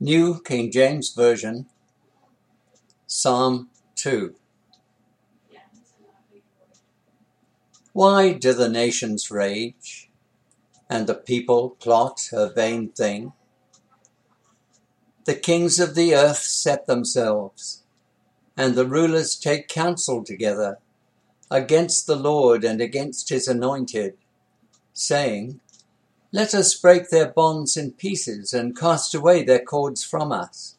New King James Version, Psalm 2. Why do the nations rage, and the people plot a vain thing? The kings of the earth set themselves, and the rulers take counsel together against the Lord and against his anointed, saying, Let us break their bonds in pieces and cast away their cords from us.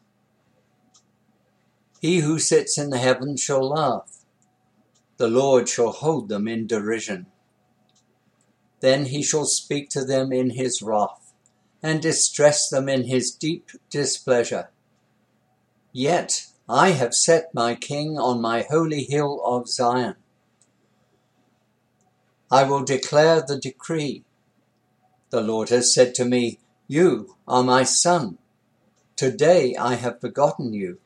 He who sits in the heavens shall laugh. The Lord shall hold them in derision. Then he shall speak to them in his wrath, and distress them in his deep displeasure. Yet I have set my king on my holy hill of Zion. I will declare the decree. The Lord has said to me, You are my son. Today I have begotten you.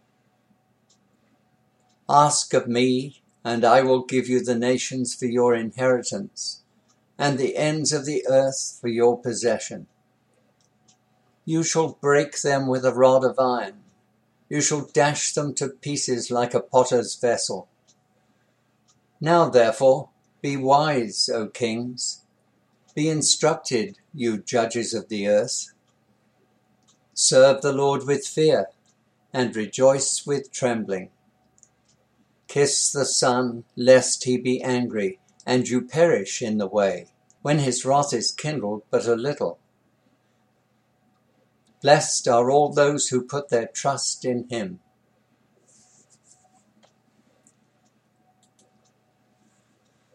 Ask of me, and I will give you the nations for your inheritance, and the ends of the earth for your possession. You shall break them with a rod of iron. You shall dash them to pieces like a potter's vessel. Now therefore, be wise, O kings. Be instructed, you judges of the earth. Serve the Lord with fear, and rejoice with trembling. Kiss the Son, lest he be angry, and you perish in the way, when his wrath is kindled but a little. Blessed are all those who put their trust in him.